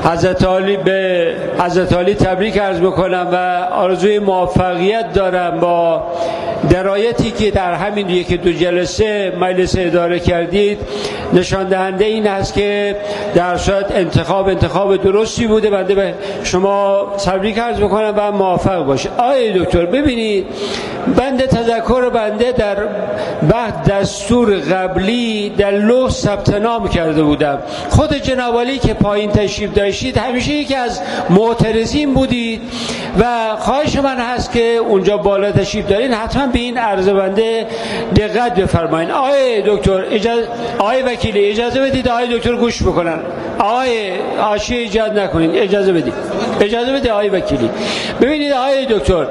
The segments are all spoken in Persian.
حضرت عالی تبریک عرض بکنم و آرزوی موفقیت دارم با درایتی که در همین یکی دو جلسه مجلس اداره کردید. نشان دهنده این است که در صورت انتخاب درستی بوده. بنده به شما تبریک عرض بکنم و موفق باشه. آقای دکتر ببینید، بنده تذکر بنده در بعد دستور قبلی در لوح ثبت نام کرده بودم. خود جناب عالی که پایین تشریف داشتید همیشه یکی از معترضین بودید و خواهش من هست که اونجا بالا تشریف دارین حتما به این عرض بنده دقت بفرمایید. آقای دکتر آقای وکیلی اجازه بدید آقای دکتر گوش بکنن. آقای عاشی ایجاد نکنید، اجازه بدید آقای وکیلی. ببینید آقای دکتر،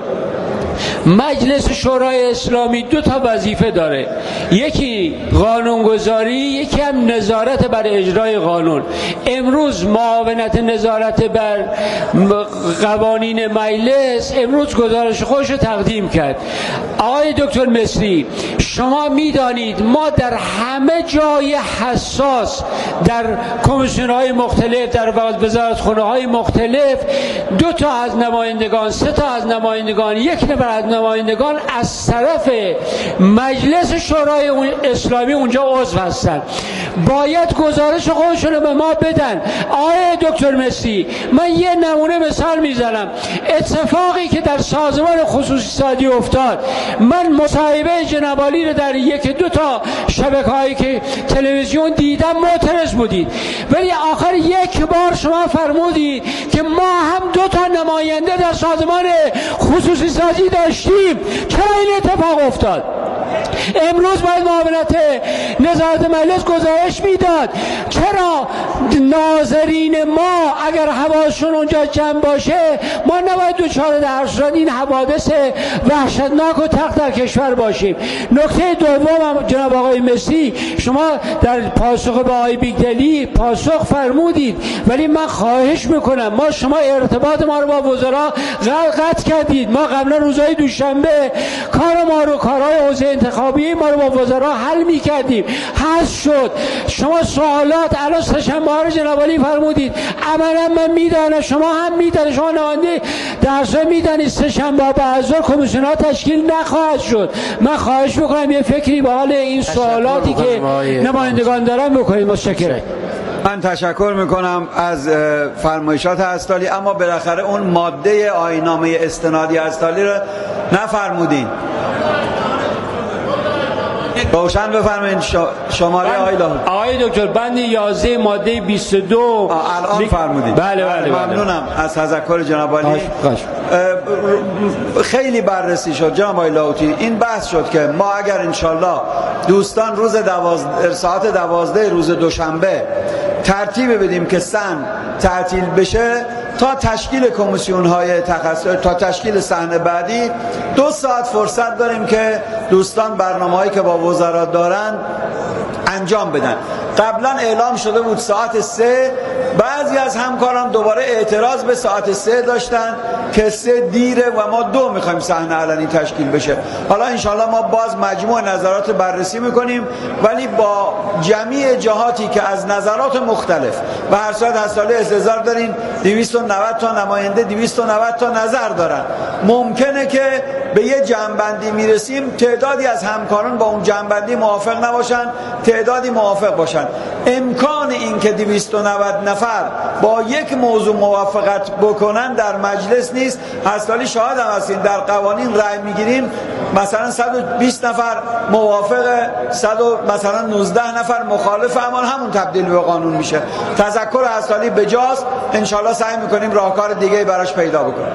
مجلس شورای اسلامی دو تا وظیفه داره، یکی قانونگذاری، یکی هم نظارت بر اجرای قانون. امروز معاونت نظارت بر قوانین مجلس امروز گزارش خودش رو تقدیم کرد. آقای دکتر مصری، شما میدانید ما در همه جای حساس، در کمیسیون‌های مختلف، در وزارتخانه‌های مختلف، دو تا از نمایندگان، سه تا از نمایندگان، یک نفر از نمایندگان از طرف مجلس شورای اسلامی اونجا عضو هستن. باید گزارش خودشون رو به ما بدن. آقای دکتر مصری، من یه نمونه مثال میزنم. اتفاقی که در سازمان خصوصی سازی افتاد، من مصاحبه جناب عالی رو در یک دو تا شبکه‌هایی که تلویزیون دیدم معترض بودید، ولی آخر یک بار شما فرمودید که ما هم دو تا نماینده در سازمان خصوصی سازی داشتیم. چرا این اتفاق افتاد؟ امروز باید معاونت نظارت مجلس گزارش میداد. چرا ناظرین ما اگر حواسشون اونجا جمع باشه، ما نباید دوچار در صورت این حوادث وحشتناک و تق در کشور باشیم. نکته دوم جناب آقای مصری، شما در پاسخ به آقای بیگدلی پاسخ فرمودید، ولی من خواهش میکنم شما ارتباط ما رو با وزرا قطع کردید. ما قبلا روزهای دوشنبه کارهای حوزه انتخابی ما رو با وزرا حل میکردیم، حذف شد. شما سوالات الان سه‌شنبه ها رو جناب عالی فرمودید. عملا من میدانم، شما هم میدانید، شما نماینده درس میدانید سه‌شنبه ها بعد از ظهر کمیسیون ها تشکیل نخواهد شد. من خواهش میکنم یه فکری به حال این سوالاتی که نمایندگان دارن بکنید. متشکرم. من تشکر میکنم از فرمایشات هستالی، اما بالاخره اون ماده آیین‌نامه استنادی هستالی رو نفرمودین. روشن بفرمایید شماره آقای دکتر بند 11 ماده 22 الان فرمودید. بله. ممنونم از تذکر جناب عالی. خیلی بررسی شد جناب آقای لاهوتی. این بحث شد که ما اگر انشالله دوستان روز ساعت 12 روز دوشنبه ترتیب بدیم که سن تعطیل بشه تا تشکیل کمیسیون‌های تخصصی، تا تشکیل صحن بعدی 2 ساعت فرصت داریم که دوستان برنامه‌هایی که با وزرا دارن انجام بدن. قبلا اعلام شده بود ساعت 3، بعضی از همکاران دوباره اعتراض به ساعت 3 داشتن که 3 دیره و ما 2 میخوایم صحنه علنی تشکیل بشه. حالا انشالله ما باز مجموع نظرات بررسی میکنیم، ولی با جمعی جهاتی که از نظرات مختلف و هر صورت هستالی استظهار دارین 290 تا نماینده 290 تا نظر دارن. ممکنه که به یه جمع‌بندی میرسیم، تعدادی از همکاران با اون جمع‌بندی موافق نباشن، تعدادی موافق باشن. امکان این که 290 نفر با یک موضوع موافقت بکنن در مجلس نیست. هستالی شاهد هم هستین، در قوانین رأی میگیریم مثلا 120 نفر موافق، مثلا 19 نفر مخالف، اما همون تبدیل به قانون میشه. تذکر هستالی بجاست، انشالله سعی میکنیم راهکار دیگه براش پیدا بکنیم.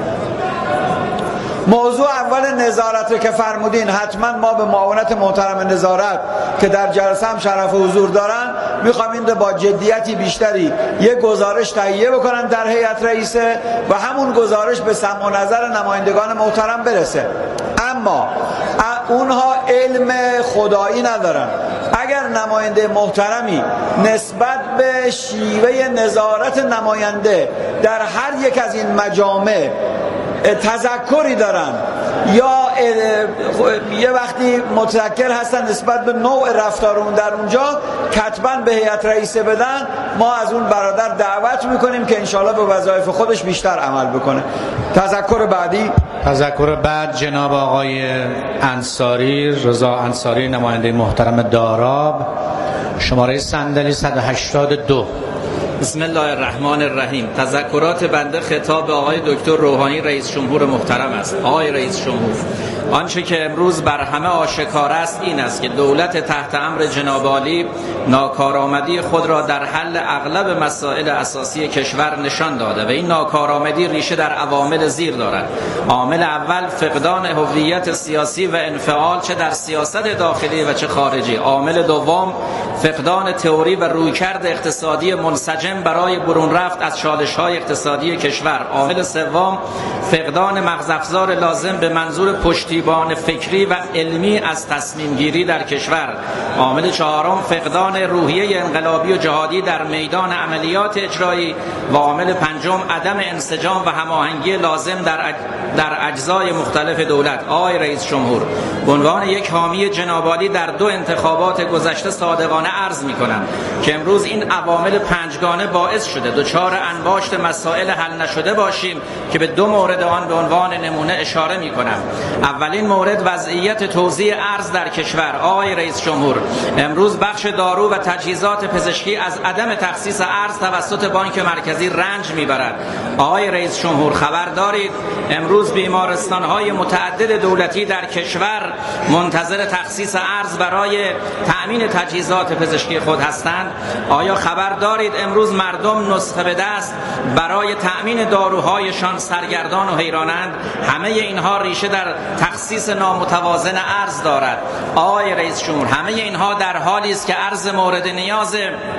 موضوع اول نظارت که فرمودین، حتما ما به معاونت محترم نظارت که در جلسه هم شرف حضور دارن میخوام این با جدیتی بیشتری یک گزارش تهیه بکنن در هیئت رئیسه و همون گزارش به سمع و نظر نمایندگان محترم برسه. اما اونها علم خدایی ندارن. اگر نماینده محترمی نسبت به شیوه نظارت در هر یک از این مجامع تذکری دارن یا یه وقتی متذکر هستن نسبت به نوع رفتار اون در اونجا کتباً به هیئت رئیسه بدن، ما از اون برادر دعوت میکنیم که انشالله به وظایف خودش بیشتر عمل بکنه. تذکر بعدی. تذکر بعد جناب آقای انصاری، رضا انصاری، نماینده محترم داراب، شماره صندلی 182. بسم الله الرحمن الرحیم. تذکرات بنده خطاب به آقای دکتر روحانی رئیس جمهور محترم است. آقای رئیس جمهور، آنچه که امروز بر همه آشکار است این است که دولت تحت امر جناب عالی ناکارآمدی خود را در حل اغلب مسائل اساسی کشور نشان داده و این ناکارآمدی ریشه در عوامل زیر دارد. عامل اول فقدان هویت سیاسی و انفعال چه در سیاست داخلی و چه خارجی. عامل دوم فقدان تئوری و رویکرد اقتصادی منسجم برای برون رفت از چالش‌های اقتصادی کشور. عامل سوم فقدان مغزافزار لازم به منظور پشتیبان فکری و علمی از تصمیم گیری در کشور. عامل چهارم فقدان روحیه انقلابی و جهادی در میدان عملیات اجرایی و عامل پنجم عدم انسجام و هماهنگی لازم در اجزای مختلف دولت. آقای رئیس جمهور، به عنوان یک حامی جناب عالی در دو انتخابات گذشته صادقانه عرض می‌کنم که امروز این عوامل پنجگانه باعث شده دچار انباشت مسائل حل نشده باشیم که به دو مورد آن به عنوان نمونه اشاره می‌کنم. اولین مورد وضعیت توزیع ارز در کشور. آقای رئیس جمهور، امروز بخش دارو و تجهیزات پزشکی از عدم تخصیص ارز توسط بانک مرکزی رنج میبرد. آقای رئیس جمهور، خبر دارید امروز بیمارستان‌های متعدد دولتی در کشور منتظر تخصیص ارز برای تأمین تجهیزات پزشکی خود هستند؟ آیا خبر دارید امروز مردم نسخه به دست برای تأمین داروهایشان سرگردان و حیرانند؟ همه اینها ریشه در تخصیص نامتوازن ارز دارد. آقای رئیس جمهور، همه اینها در حالی است که ارز مورد نیاز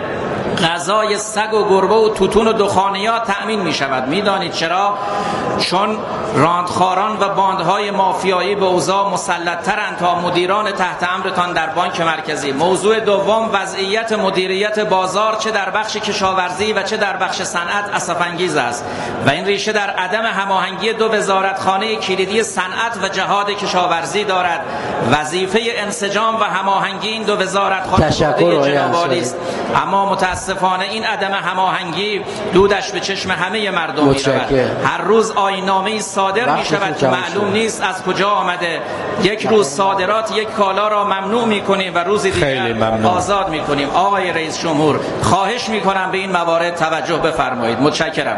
غذای سگ و گربه و توتون و دخانیات تأمین می شود. می دانید چرا؟ چون راندخاران و باندهای مافیایی به اوضاع مسلط‌ترند تا مدیران تحت امرتان در بانک مرکزی. موضوع دوم وضعیت مدیریت بازار چه در بخش کشاورزی و چه در بخش صنعت اسف‌انگیز است و این ریشه در عدم هماهنگی دو وزارتخانه کلیدی صنعت و جهاد کشاورزی دارد. وظیفه انسجام و هماهنگی این دو وزارتخانه جناب عالی است، اما متاسفانه این عدم هماهنگی دودش به چشم همه مردم می‌رود. هر روز آیین‌نامه‌ای صادر می‌شود که معلوم نیست از کجا آمده. یک روز صادرات یک کالا را ممنوع می‌کنیم و روزی دیگر آزاد می‌کنیم. آقای رئیس جمهور، خواهش می‌کنم به این موارد توجه بفرمایید. متشکرم.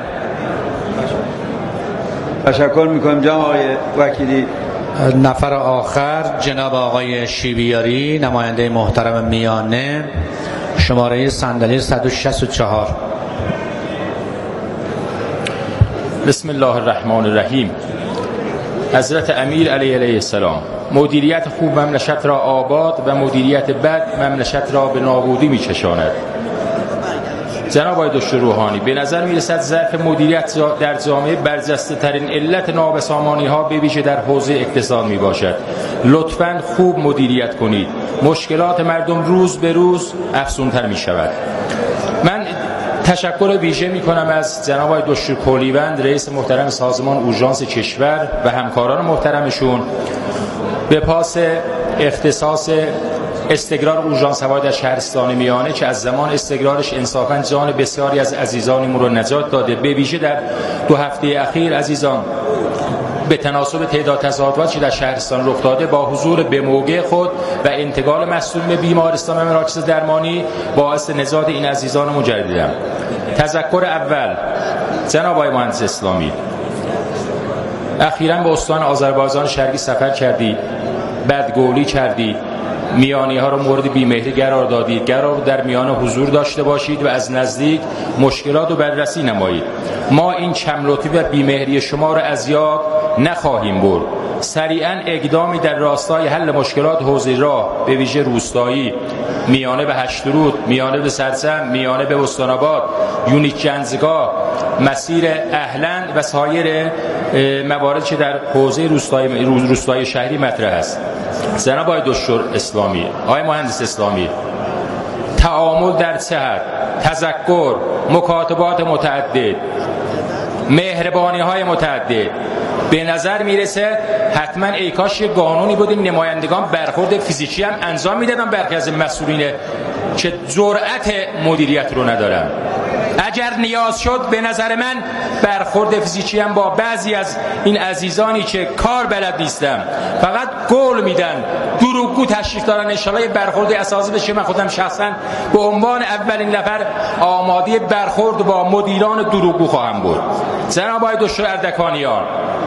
تشکر می‌کنم جناب آقای وکیلی. نفر آخر جناب آقای شیبیاری، نماینده محترم میانه، شماره صندلی 164. بسم الله الرحمن الرحیم. حضرت امیر علیه السلام، مدیریت خوب مملکت را آباد و مدیریت بد مملکت را به نابودی می‌چشاند. جناب آقای دکتر روحانی، به نظر می‌رسد ضعف مدیریت در جامعه برجسته ترین علت نابسامانی‌ها به ویژه در حوزه اقتصاد میباشد. لطفاً خوب مدیریت کنید. مشکلات مردم روز به روز افزونتر می‌شود. من تشکر ویژه می‌کنم از جناب آقای دکتر کولیوند، رئیس محترم سازمان اورژانس کشور و همکاران محترمشون به پاس اختصاص استقرار اورژانس هوایی در شهرستان میانه که از زمان استقرارش انصافاً جان بسیاری از عزیزانمون رو نجات داده. به ویژه در 2 هفته اخیر عزیزان به تناسب تعداد تصادفاتی که در شهرستان رخ داده با حضور به موقع خود و انتقال مسئولین به بیمارستان و مراکز درمانی باعث نجات این عزیزان مجددم. تذکر اول، جناب آقای مهندس اسلامی، اخیراً به استان آذربایجان شرقی سفر کردید، بدگولی کردید، میانی ها رو مورد بیمهری قرار دادید. قرار در میان حضور داشته باشید و از نزدیک مشکلات رو بررسی نمایید. ما این کم‌لطفی و بیمهری شما رو از یاد نخواهیم برد. سریعاً اقدامی در راستای حل مشکلات حوزه راه به ویژه روستایی، میانه به هشترود، میانه به سرسم، میانه به استان‌آباد، یونیک جنزگاه، مسیر اهلند و سایر موارد که در حوزه روستایی شهری مطرح است. جناب آقای دکتر اسلامی، آقای مهندس اسلامی، تعامل در چه حد، تذکر، مکاتبات متعدد، مهربانی های متعدد، به نظر میرسه حتما ای کاش یه قانونی بود این نمایندگان برخورد فیزیکی هم انجام میدادن. برخی از مسئولین که جرأت مدیریت رو ندارن، اگر نیاز شد به نظر من برخورد فیزیکی هم با بعضی از این عزیزانی که کار بلد نیستن فقط قول میدن دروغگو تشریف دارن، انشالله برخورد اساسی بشه. من خودم شخصا به عنوان اولین نفر آماده برخورد با مدیران دروغگو خواهم بود. جناب آقای دکتر اردکانیان،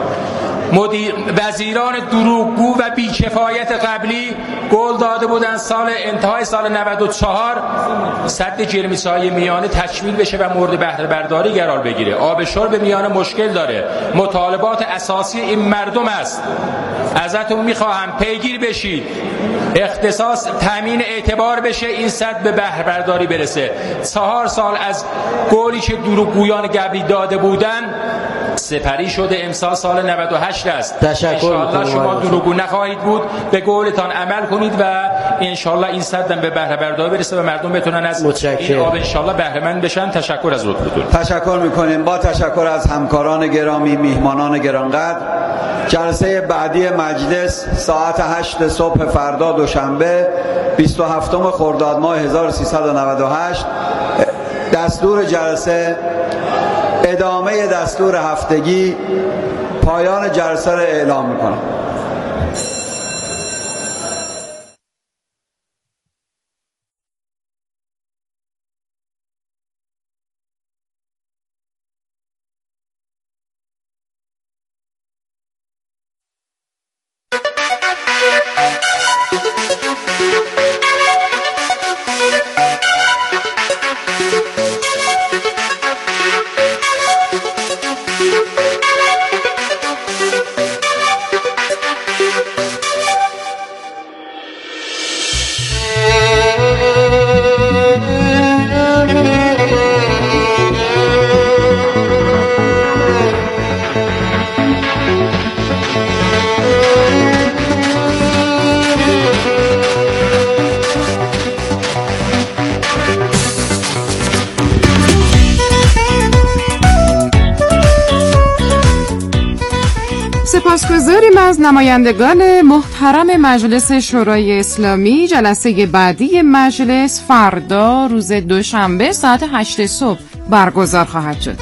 وزیران دروغگو و بیکفایت قبلی قول داده بودن سال انتهای سال 94 سد جرمیسای میانه تکمیل بشه و مورد بهره برداری قرار بگیره. آب شرب میانه مشکل داره، مطالبات اساسی این مردم است. ازتون میخواهم پیگیر بشید، اختصاص تامین اعتبار بشه، این سد به بهره برداری برسه. 4 سال از قولی که دروغگویان قبلی داده بودن سپری شده، امسال سال 98 است. انشاءالله شما دروغگو نخواهید بود، به قولتان عمل کنید و انشاءالله این سدم به بهره برداری برسه و مردم بتونن از این آب انشاءالله بهره مند بشن. تشکر از لطفتون. تشکر میکنیم. با تشکر از همکاران گرامی، میهمانان گرانقدر، جلسه بعدی مجلس ساعت 8 صبح فردا دوشنبه 27 خرداد ماه 1398. دستور جلسه ادامه دستور هفتگی. پایان جلسه را اعلام میکنم. سپاسگزاریم از نمایندگان محترم مجلس شورای اسلامی. جلسه بعدی مجلس فردا روز دوشنبه ساعت 8 صبح برگزار خواهد شد.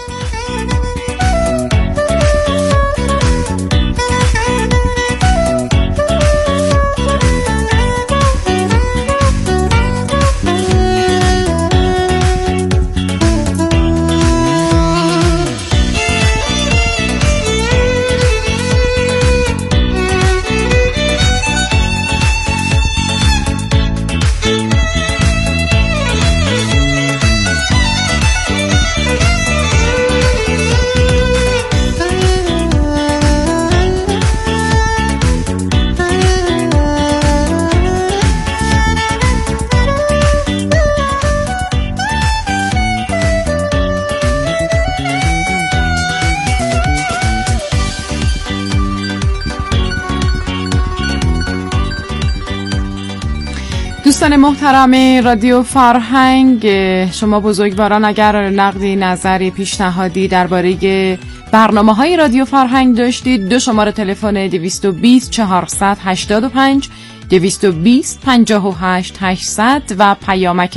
دوستان محترم رادیو فرهنگ، شما بزرگواران اگر نقدی، نظری، پیشنهادی درباره برنامه‌های رادیو فرهنگ داشتید، 2 شماره تلفن 220 485 220 58 800 و پیامک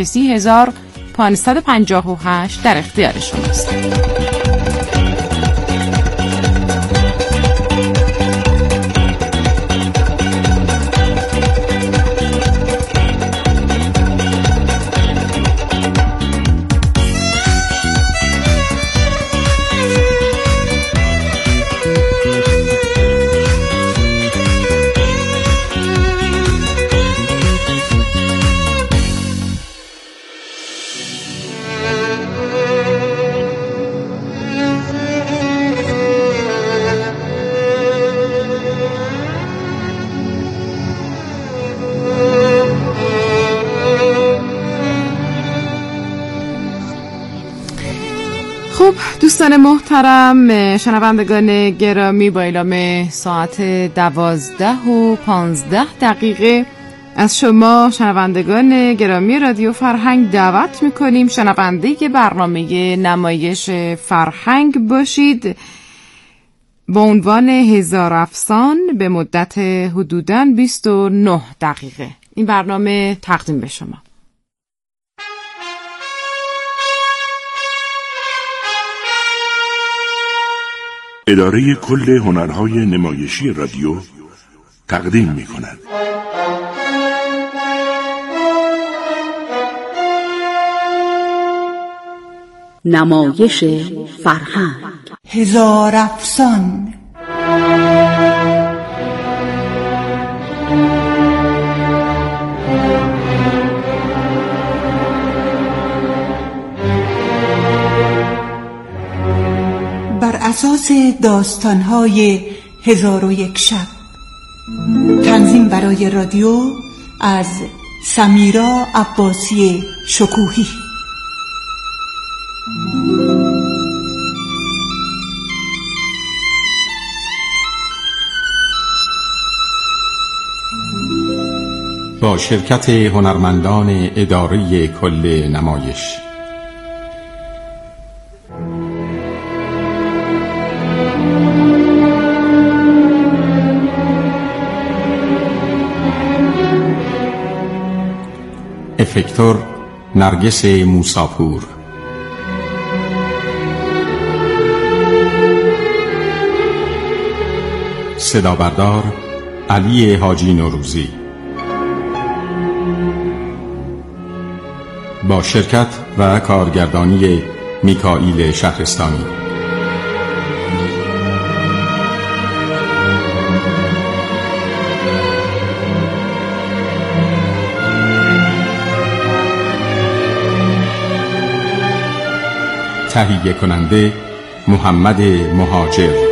30558 در اختیار شماست. دوستان محترم، شنوندگان گرامی، با اعلام ساعت 12:15 از شما شنوندگان گرامی رادیو فرهنگ دعوت میکنیم شنونده برنامه نمایش فرهنگ باشید. با عنوان هزار افسان به مدت حدوداً 29 دقیقه. این برنامه تقدیم به شما. اداره کل هنرهای نمایشی رادیو تقدیم می کند. نمایش فرهنگ هزار افسان. بر اساس داستان‌های 1001 شب. تنظیم برای رادیو از سمیرا عباسی شکوهی. با شرکت هنرمندان اداره کل نمایش. افکتور نرگس موساپور. صدا بردار علی حاجی نوروزی. با شرکت و کارگردانی میکائیل شهرستانی. تهیه کننده محمد مهاجر.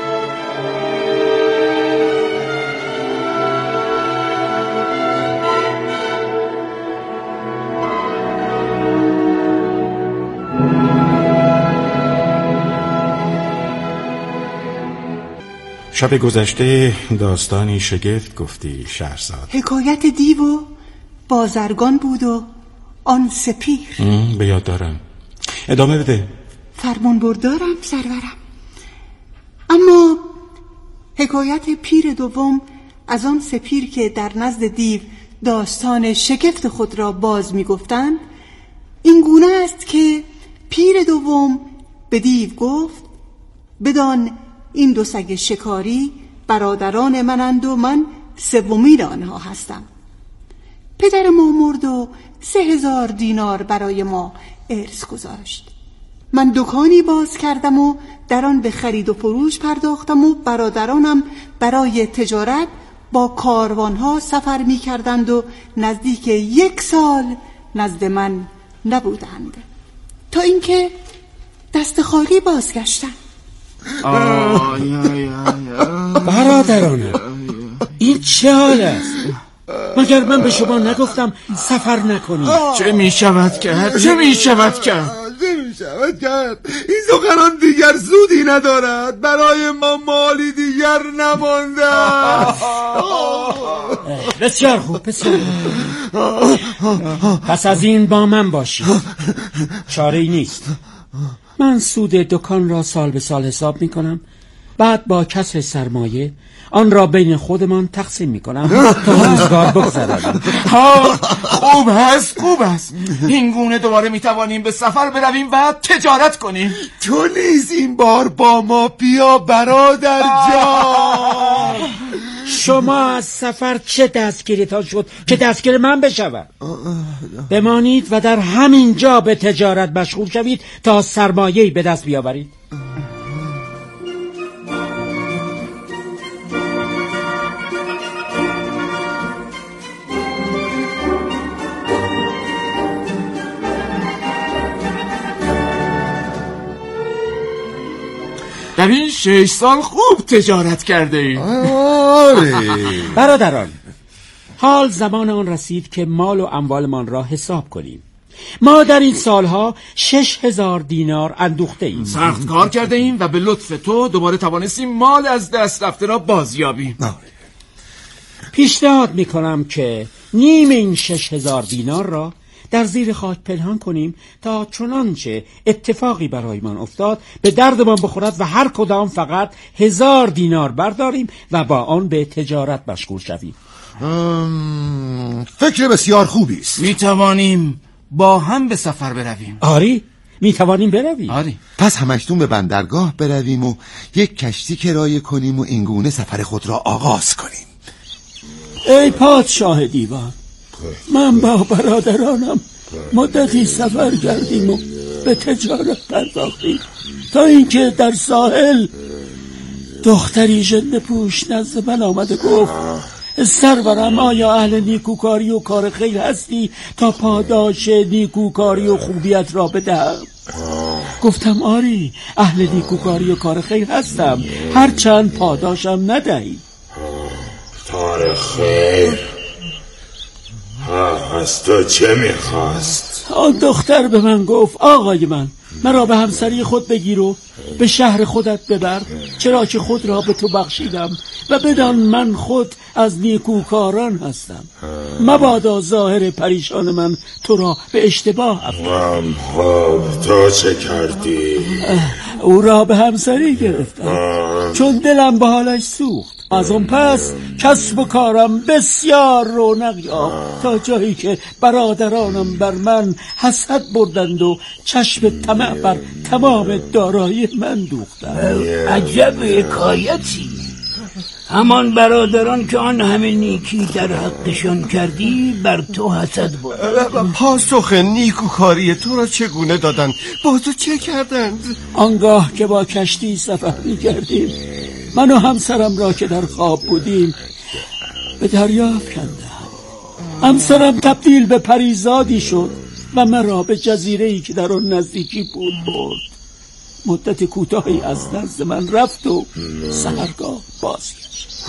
شب گذشته داستانی شگفت گفتی شهرزاد. حکایت دیو و بازرگان بود و آن سپیر. به یاد دارم. ادامه بده. فرمان بردارم سرورم. اما حکایت پیر دوم از آن سپیر که در نزد دیو داستان شگفت خود را باز می گفتند این گونه است که پیر دوم به دیو گفت بدان این دو سگ شکاری برادران منند و من سومین آنها هستم. پدر ما مرد و 3000 دینار برای ما ارث گذاشت. من دکانی باز کردم و در آن به خرید و فروش پرداختم و برادرانم برای تجارت با کاروانها سفر می کردند و نزدیک 1 سال نزد من نبودند تا اینکه دست خالی بازگشتم. برادرانم این چه حال است؟ مگر من به شما نگفتم سفر نکنید؟ چه می شود کرد؟ این سخنان دیگر سودی ندارد. برای ما مالی دیگر نمانده. بسیار خوب. پس از این با من باشید. چاره‌ای نیست. من سود دکان را سال به سال حساب می کنم، بعد با کسر سرمایه آن را بین خودمان تقسیم می کنم تا روزگار بگذرد. خوب است. این گونه دوباره می توانیم به سفر برویم و تجارت کنیم. تو نیز این بار با ما بیا برادر جان. شما از سفر چه دستگیریتان شد که دستگیر من بشود؟ بمانید و در همین جا به تجارت مشغول شوید تا سرمایه‌ای به دست بیاورید. در این 6 سال خوب تجارت کرده ای. برادران، حال زمان آن رسید که مال و اموالمان را حساب کنیم. ما در این سالها 6000 دینار اندوخته ایم. سخت کار کرده ایم و به لطف تو دوباره توانستیم مال از دست رفته را بازیابیم. پیشنهاد میکنم که نیم این 6000 دینار را در زیر خاک پنهان کنیم تا چنانچه اتفاقی برایمان افتاد به دردمان بخورد و هر کدام فقط 1000 دینار برداریم و با آن به تجارت مشغول شویم. فکر بسیار خوبی است. می توانیم با هم به سفر برویم. آری می توانیم برویم. آری. پس همشتون به بندرگاه برویم و یک کشتی کرایه کنیم و اینگونه سفر خود را آغاز کنیم. ای پادشاه دیوان، من با برادرانم مدتی سفر کردیم و به تجارت پرداختیم تا اینکه در ساحل دختری ژنده پوش نزد من آمده گفت سرورم آیا اهل نیکوکاری و کار خیر هستی تا پاداش نیکوکاری و خوبیت را بدهم؟ گفتم آری اهل نیکوکاری و کار خیر هستم، هرچند پاداشم ندهی. کار خیر؟ از تو چه میخواست؟ آن دختر به من گفت آقای من مرا به همسری خود بگیر و به شهر خودت ببر، چرا که خود را به تو بخشیدم و بدان من خود از نیکوکاران هستم، مبادا ظاهر پریشان من تو را به اشتباه افکند. خب تو چه کردی؟ او را به همسری گرفتم چون دلم به حالش سوخت. از اون پس کسب و کارم بسیار رونق یافت تا جایی که برادرانم بر من حسد بردند و چشم طمع بر تمام دارایی من دوختند. عجب حکایتی. همان برادران که آن همه نیکی در حقشان کردی بر تو حسد بردند. پاسخ نیکوکاری تو را چگونه دادند؟ با تو چه کردند؟ آنگاه که با کشتی سفر می‌کردیم من و همسرم را که در خواب بودیم به دریا افکندند. همسرم تبدیل به پریزادی شد و مرا به جزیره‌ای که در آن نزدیکی بود برد. مدت کوتاهی از نزد من رفت و سحرگاه بازگشت.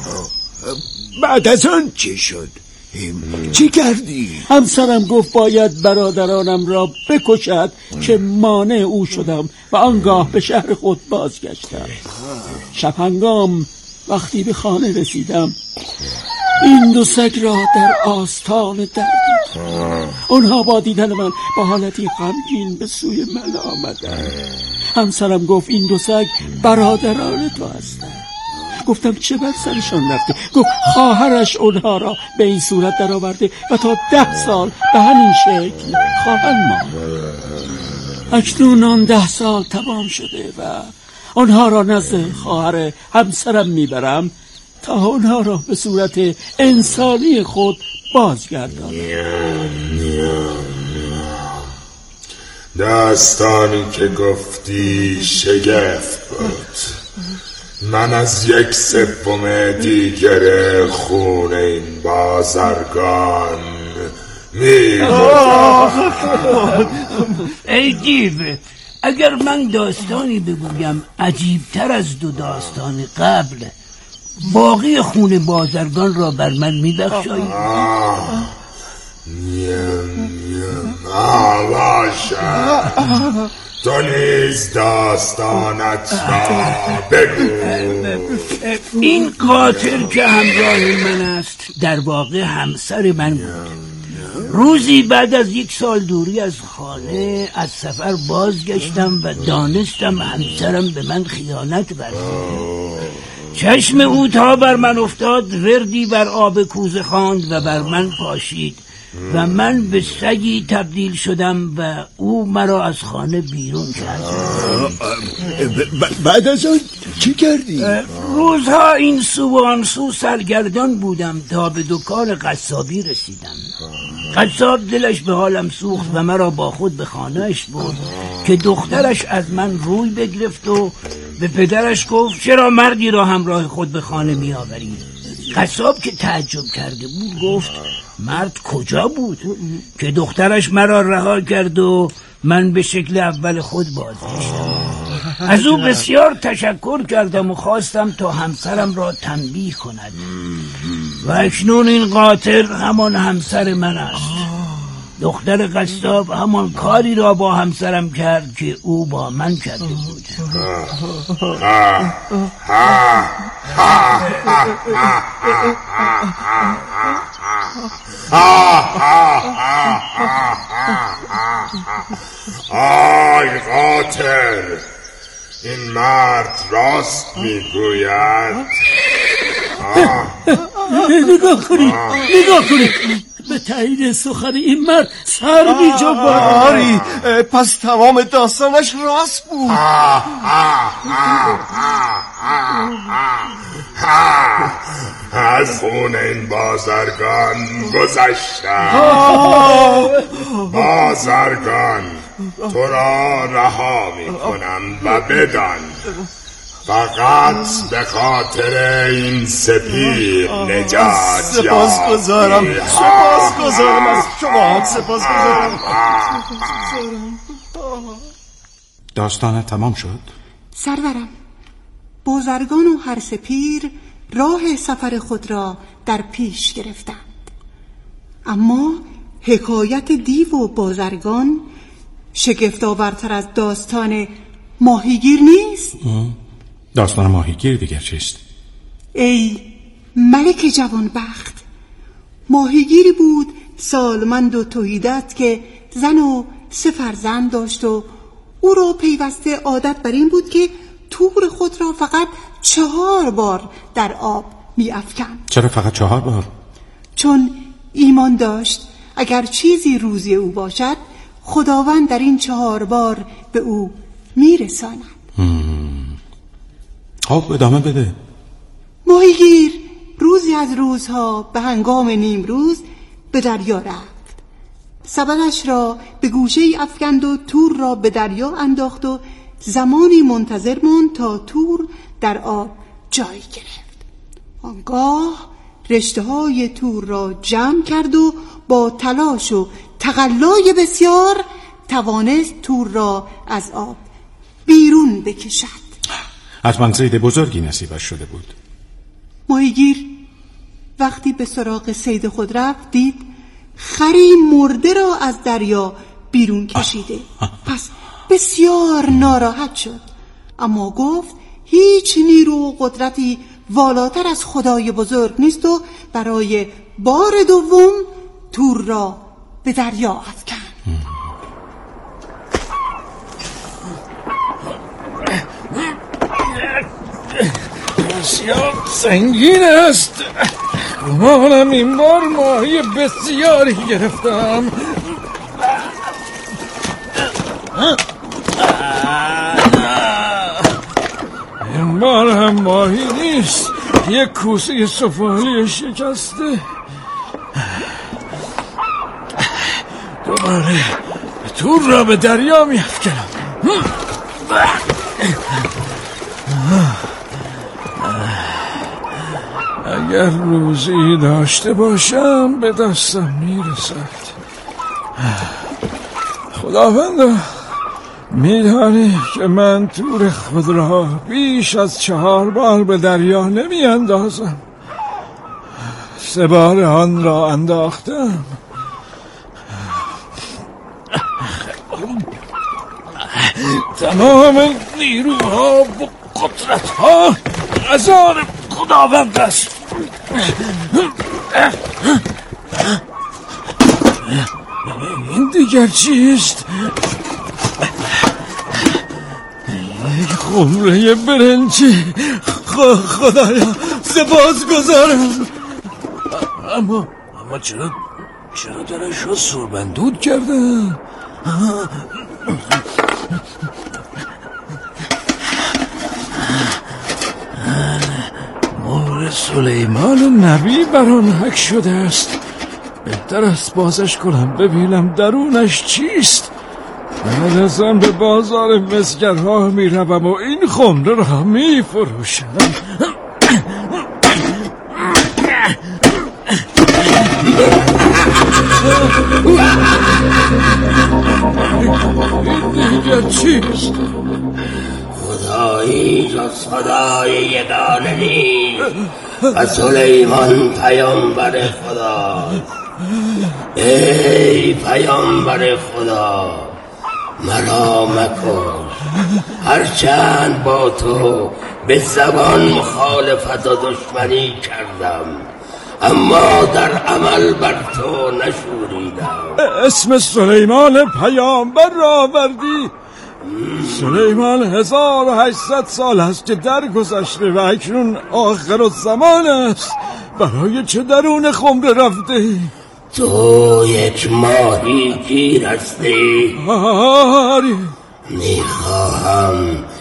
بعد از آن چی شد؟ چی کردی؟ همسرم گفت باید برادرانم را بکشد که مانع او شدم و آنگاه به شهر خود بازگشتم. شب هنگام وقتی به خانه رسیدم این دو سگ را در آستان در دیدم. اونها با دیدن من با حالتی غمگین به سوی من آمدند. همسرم گفت این دو سگ برادران تو هستند. گفتم چه بر سرشان رفته؟ گفت خواهرش اونها را به این صورت در آورده و تا 10 سال به همین شکل خواهند ماند. اکنون آن 10 سال تمام شده و آنها را نزد خواهر همسرم میبرم تا آنها را به صورت انسانی خود بازگردانم. داستانی که گفتی شگفت بود. من از 1/3 دیگر خون این بازرگان ای دیو، اگر من داستانی بگویم عجیبتر از 2 داستان قبل، باقی خون بازرگان را بر من میبخشایی؟ باشه، تو نیز داستانت را بگو. این قاتل که همراه من است در واقع همسر من بود. روزی بعد از 1 سال دوری از خانه از سفر بازگشتم و دانستم همسرم به من خیانت ورزیده. چشم او تا بر من افتاد، وردی بر آب کوزه خواند و بر من پاشید و من به سگی تبدیل شدم و او مرا از خانه بیرون کرد. بعد از آن چی کردی؟ روزها این سو و آن سو سرگردان بودم تا به دکان قصابی رسیدم. قصاب دلش به حالم سوخت و مرا با خود به خانهش برد که دخترش از من روی بگرفت و به پدرش گفت چرا مردی را همراه خود به خانه می آوری؟ قصاب که تعجب کرده بود گفت مرد کجا بود؟ که دخترش مرا رها کرد و من به شکل اول خود بازگشتم. از او بسیار تشکر کردم و خواستم تا همسرم را تنبیه کند و اکنون این قاتل همان همسر من است. دختر قصاب همان کاری را با همسرم کرد که او با من کرده بود. آی قاطر، این مرد راست میگوید. نگاه کنید به تایید سخن این مرد سر می‌جنبد. آری پس تمام داستانش راست بود. از خون این بازرگان گذشتم. بازرگان، تو را رها میکنم و بدان فقط به خاطر این سپیر نجات. سپاسگزارم از شما. سپاسگزارم. داستان تمام شد؟ سرورم، بازرگان و هر سپیر راه سفر خود را در پیش گرفتند. اما حکایت دیو و بازرگان شگفت‌آورتر از داستان ماهیگیر نیست؟ داستان ماهیگیر دیگر چیست؟ ای ملک جوانبخت، ماهیگیری بود سالمند و تهیدت که زن و 3 فرزند داشت و او را پیوسته عادت بر این بود که تور خود را فقط 4 بار در آب می افکند. چرا فقط 4 بار؟ چون ایمان داشت اگر چیزی روزی او باشد خداوند در این 4 بار به او می رساند. خب ادامه بده. ماهیگیر روزی از روزها به هنگام نیمروز به دریا رفت. سبدش را به گوشه افکند و تور را به دریا انداخت و زمانی منتظر ماند تا تور در آب جای گرفت. آنگاه رشته های تور را جمع کرد و با تلاش و تقلای بسیار توانست تور را از آب بیرون بکشد. حتما صید بزرگی نصیبش شده بود. ماهیگیر وقتی به سراغ صید خود رفت دید خری مرده را از دریا بیرون کشیده. پس بسیار ناراحت شد، اما گفت هیچ نیرو و قدرتی والاتر از خدای بزرگ نیست و برای بار دوم تور را به دریا افکند. بسیار سنگین است. گمانم این بار ماهی بسیاری گرفتم. این بار هم ماهی نیست، یک کوسه سفالی شکسته. دوباره تور را به دریا می افکنم. اگر روزی داشته باشم به دستم میرسد. خداوندا، میدانی که من تور خود را بیش از 4 بار به دریا نمی اندازم. 3 بار آن را انداختم. تمام نیروها و قدرتها از آن خداوند است. این دیگر چیست؟ یک خمره برنجی. خدایا سپاس گذارم. اما چرا درش را سربندود کردم؟ مهر سلیمان نبی بر آن حک شده است. بهتر است بازش کنم ببینم درونش چیست. بعد از آن به بازار مسگرها می روم و این خمره را می فروشم. این دیگر چیست؟ خدایی جز خدای یگانه نیست و سلیمان پیامبر خدا. ای پیامبر خدا، مرا مکش. هرچند با تو به زبان مخالفت و دشمنی کردم، اما در عمل بر تو نشوریدم. اسم سلیمان پیامبر را آوردی؟ سلیمان 1800 سال است که درگذشته و اکنون آخر الزمان است. برای چه درون خمره رفته؟ تو یک ماهی گیر هستی. آری. میخواهم